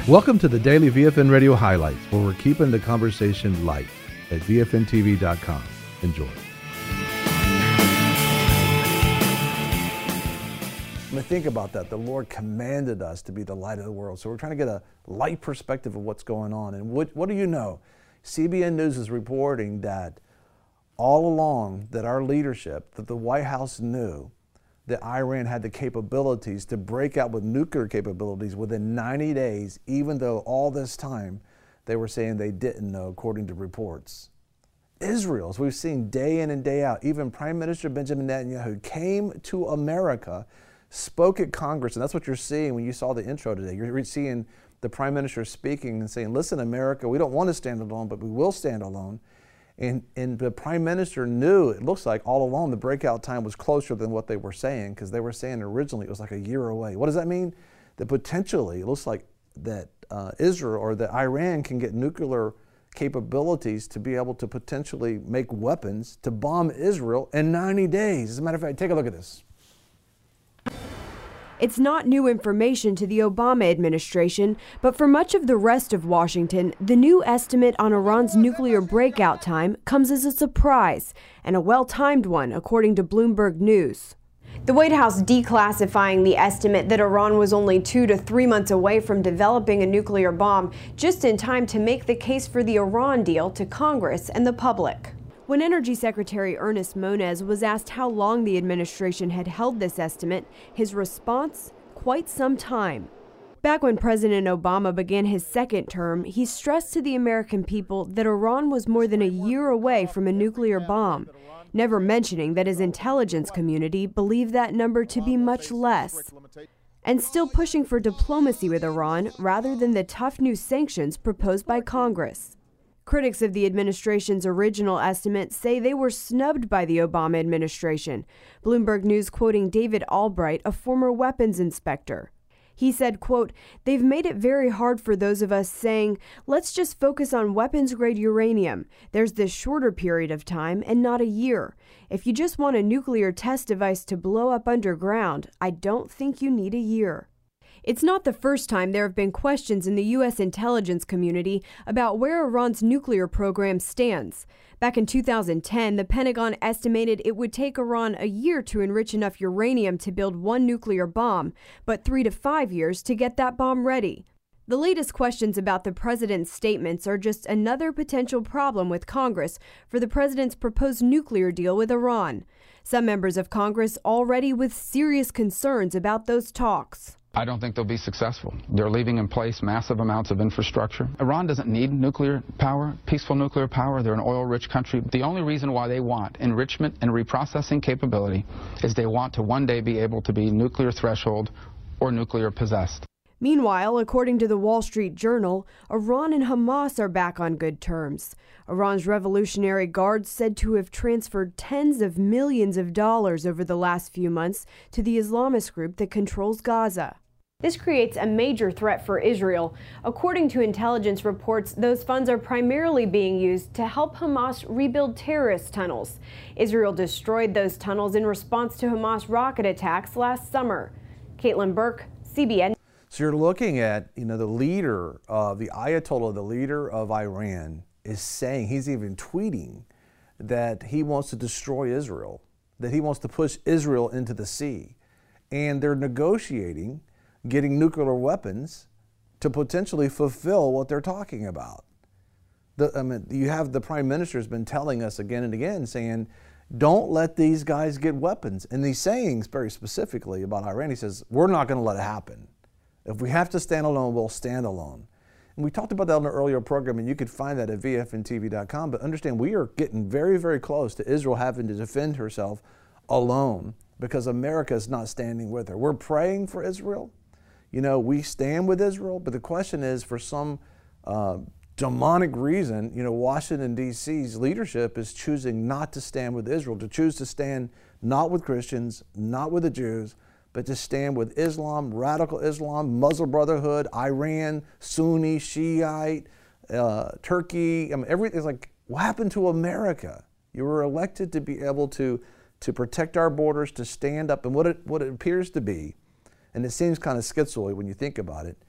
Welcome to the Daily VFN Radio Highlights, where we're keeping the conversation light at VFNTV.com. Enjoy. When I think about that, the Lord commanded us to be the light of the world. So we're trying to get a light perspective of what's going on. And what do you know? CBN News is reporting that all along that our leadership, that the White House knew that Iran had the capabilities to break out with nuclear capabilities within 90 days, even though all this time they were saying they didn't know, according to reports. Israel, as we've seen day in and day out, even Prime Minister Benjamin Netanyahu came to America, spoke at Congress, and that's what you're seeing when you saw the intro today. You're seeing the Prime Minister speaking and saying, listen, America, we don't want to stand alone, but we will stand alone. And the Prime Minister knew, it looks like all along, the breakout time was closer than what they were saying, because they were saying originally it was like a year away. What does that mean? That potentially, it looks like that Israel or that Iran can get nuclear capabilities to be able to potentially make weapons to bomb Israel in 90 days. As a matter of fact, take a look at this. It's not new information to the Obama administration, but for much of the rest of Washington, the new estimate on Iran's nuclear breakout time comes as a surprise, and a well-timed one, according to Bloomberg News. The White House declassifying the estimate that Iran was only 2 to 3 months away from developing a nuclear bomb, just in time to make the case for the Iran deal to Congress and the public. When Energy Secretary Ernest Moniz was asked how long the administration had held this estimate, his response, quite some time. Back when President Obama began his second term, he stressed to the American people that Iran was more than a year away from a nuclear bomb, never mentioning that his intelligence community believed that number to be much less, and still pushing for diplomacy with Iran rather than the tough new sanctions proposed by Congress. Critics of the administration's original estimate say they were snubbed by the Obama administration. Bloomberg News quoting David Albright, a former weapons inspector. He said, quote, "They've made it very hard for those of us saying, let's just focus on weapons-grade uranium. There's this shorter period of time and not a year. If you just want a nuclear test device to blow up underground, I don't think you need a year." It's not the first time there have been questions in the U.S. intelligence community about where Iran's nuclear program stands. Back in 2010, the Pentagon estimated it would take Iran a year to enrich enough uranium to build one nuclear bomb, but 3 to 5 years to get that bomb ready. The latest questions about the president's statements are just another potential problem with Congress for the president's proposed nuclear deal with Iran. Some members of Congress already with serious concerns about those talks. I don't think they'll be successful. They're leaving in place massive amounts of infrastructure. Iran doesn't need nuclear power, peaceful nuclear power. They're an oil-rich country. The only reason why they want enrichment and reprocessing capability is they want to one day be able to be nuclear threshold or nuclear possessed. Meanwhile, according to the Wall Street Journal, Iran and Hamas are back on good terms. Iran's Revolutionary Guard said to have transferred tens of millions of dollars over the last few months to the Islamist group that controls Gaza. This creates a major threat for Israel. According to intelligence reports, those funds are primarily being used to help Hamas rebuild terrorist tunnels. Israel destroyed those tunnels in response to Hamas rocket attacks last summer. Caitlin Burke, CBN. So you're looking at, the leader of the Ayatollah, the leader of Iran, is saying, he's even tweeting that he wants to destroy Israel, that he wants to push Israel into the sea. And they're negotiating getting nuclear weapons to potentially fulfill what they're talking about. You have the Prime Minister has been telling us again and again, saying, don't let these guys get weapons. And he's saying very specifically about Iran, he says, we're not going to let it happen. If we have to stand alone, we'll stand alone. And we talked about that in an earlier program, and you could find that at VFNTV.com. But understand, we are getting very, very close to Israel having to defend herself alone because America is not standing with her. We're praying for Israel. We stand with Israel, but the question is, for some demonic reason, Washington, D.C.'s leadership is choosing not to stand with Israel, to choose to stand not with Christians, not with the Jews, but to stand with Islam, radical Islam, Muslim Brotherhood, Iran, Sunni, Shiite, Turkey. Everything's like, what happened to America? You were elected to be able to protect our borders, to stand up, and what it appears to be, and it seems kind of schizoid when you think about it,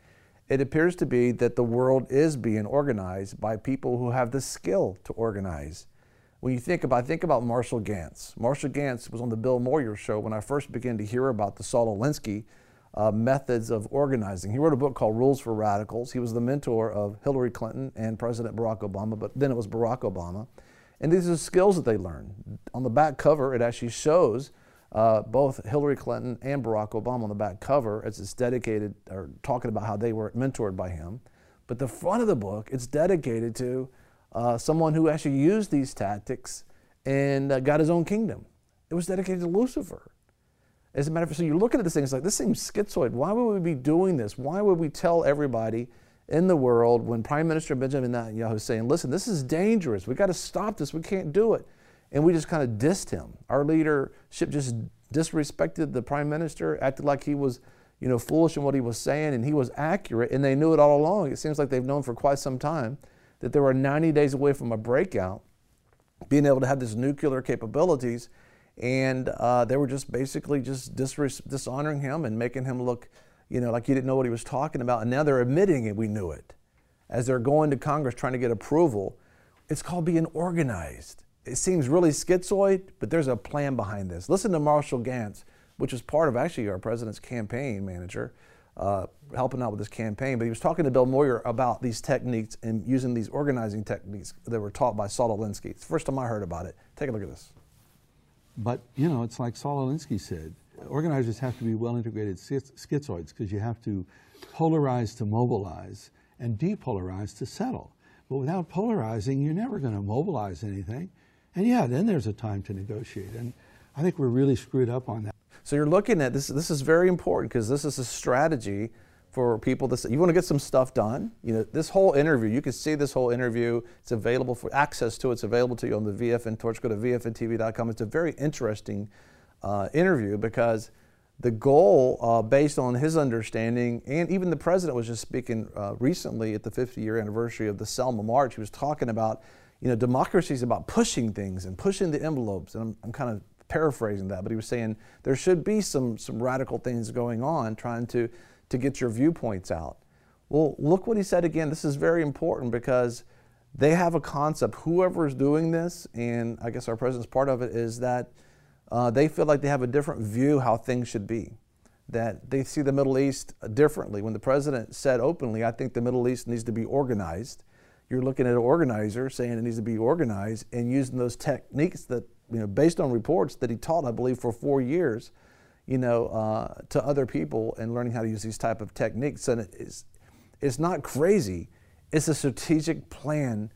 It appears to be that the world is being organized by people who have the skill to organize. When you think about Marshall Gantz. Marshall Gantz was on the Bill Moyer show when I first began to hear about the Saul Alinsky methods of organizing. He wrote a book called Rules for Radicals. He was the mentor of Hillary Clinton and President Barack Obama, but then it was Barack Obama. And these are skills that they learned. On the back cover, it actually shows both Hillary Clinton and Barack Obama on the back cover as it's dedicated, or talking about how they were mentored by him. But the front of the book, it's dedicated to someone who actually used these tactics and got his own kingdom. It was dedicated to Lucifer. As a matter of fact, so you're looking at this thing, it's like, this seems schizoid. Why would we be doing this? Why would we tell everybody in the world when Prime Minister Benjamin Netanyahu is saying, listen, this is dangerous. We got to stop this. We can't do it. And we just kind of dissed him. Our leadership just disrespected the Prime Minister, acted like he was, foolish in what he was saying, and he was accurate, and they knew it all along. It seems like they've known for quite some time that they were 90 days away from a breakout, being able to have these nuclear capabilities, and they were just basically just dishonoring him and making him look, like he didn't know what he was talking about. And now they're admitting it, we knew it. As they're going to Congress trying to get approval, it's called being organized. It seems really schizoid, but there's a plan behind this. Listen to Marshall Gantz, which is part of actually our president's campaign manager, helping out with this campaign. But he was talking to Bill Moyer about these techniques and using these organizing techniques that were taught by Saul Alinsky. It's the first time I heard about it. Take a look at this. But, it's like Saul Alinsky said, organizers have to be well-integrated schizoids because you have to polarize to mobilize and depolarize to settle. But without polarizing, you're never going to mobilize anything. And yeah, then there's a time to negotiate. And I think we're really screwed up on that. So you're looking at this. This is very important because this is a strategy for people that you want to get some stuff done. This whole interview, you can see this whole interview. It's available for access to it. It's available to you on the VFN Torch. Go to VFNTV.com. It's a very interesting interview because the goal, based on his understanding, and even the president was just speaking recently at the 50-year anniversary of the Selma March. He was talking about, democracy is about pushing things and pushing the envelopes. And I'm kind of paraphrasing that, but he was saying there should be some radical things going on, trying to get your viewpoints out. Well, look what he said again. This is very important because they have a concept. Whoever is doing this, and I guess our president's part of it, is that they feel like they have a different view how things should be, that they see the Middle East differently. When the president said openly, I think the Middle East needs to be organized, you're looking at an organizer saying it needs to be organized and using those techniques that, based on reports that he taught, I believe, for 4 years, to other people and learning how to use these type of techniques. And it's not crazy. It's a strategic plan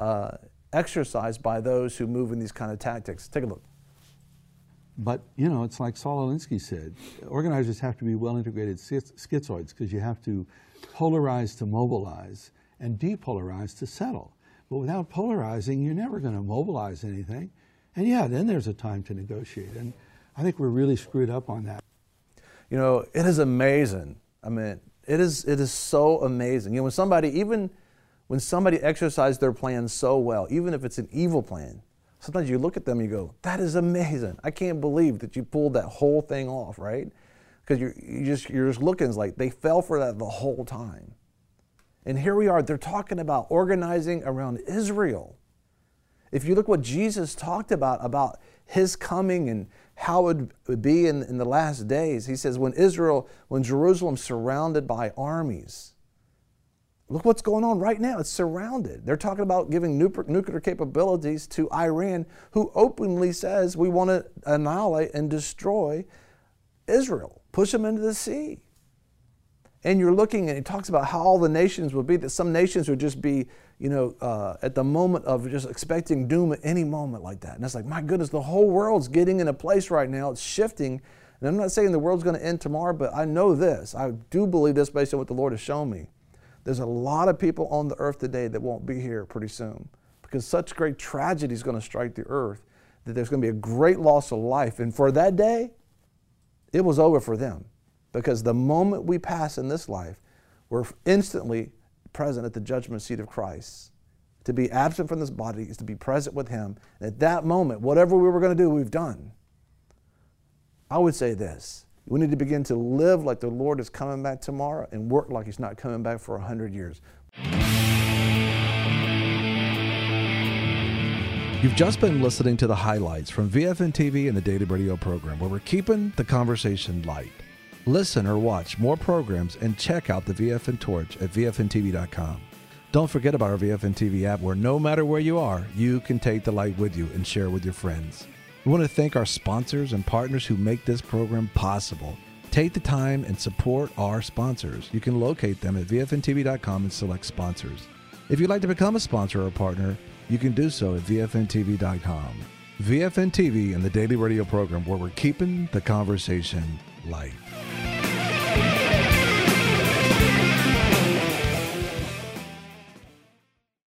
exercised by those who move in these kind of tactics. Take a look. But, it's like Saul Alinsky said, organizers have to be well-integrated schizoids because you have to polarize to mobilize and depolarize to settle. But without polarizing, you're never going to mobilize anything. And yeah, then there's a time to negotiate. And I think we're really screwed up on that. It is amazing. I mean, it is so amazing. When somebody exercises their plan so well, even if it's an evil plan, sometimes you look at them and you go, that is amazing. I can't believe that you pulled that whole thing off, right? Because you're just looking, it's like they fell for that the whole time. And here we are, they're talking about organizing around Israel. If you look what Jesus talked about his coming and how it would be in the last days, he says when Jerusalem's surrounded by armies, look what's going on right now. It's surrounded. They're talking about giving nuclear capabilities to Iran, who openly says we want to annihilate and destroy Israel, push them into the sea. And you're looking, and he talks about how all the nations would be, that some nations would just be, at the moment of just expecting doom at any moment like that. And it's like, my goodness, the whole world's getting in a place right now. It's shifting. And I'm not saying the world's going to end tomorrow, but I know this. I do believe this based on what the Lord has shown me. There's a lot of people on the earth today that won't be here pretty soon because such great tragedy is going to strike the earth that there's going to be a great loss of life. And for that day, it was over for them. Because the moment we pass in this life, we're instantly present at the judgment seat of Christ. To be absent from this body is to be present with Him. And at that moment, whatever we were going to do, we've done. I would say this. We need to begin to live like the Lord is coming back tomorrow and work like He's not coming back for 100 years. You've just been listening to the highlights from VFN TV and the Daily Radio program, where we're keeping the conversation light. Listen or watch more programs and check out the VFN Torch at VFNTV.com. Don't forget about our VFN TV app, where no matter where you are, you can take the light with you and share with your friends. We want to thank our sponsors and partners who make this program possible. Take the time and support our sponsors. You can locate them at VFNTV.com and select sponsors. If you'd like to become a sponsor or a partner, you can do so at VFNTV.com. VFN TV and the Daily Radio program, where we're keeping the conversation light.